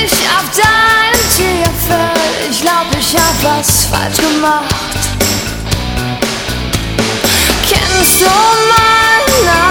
mich auf dein Tier. Ich glaub, ich hab was falsch gemacht. Kennst du meinen Namen?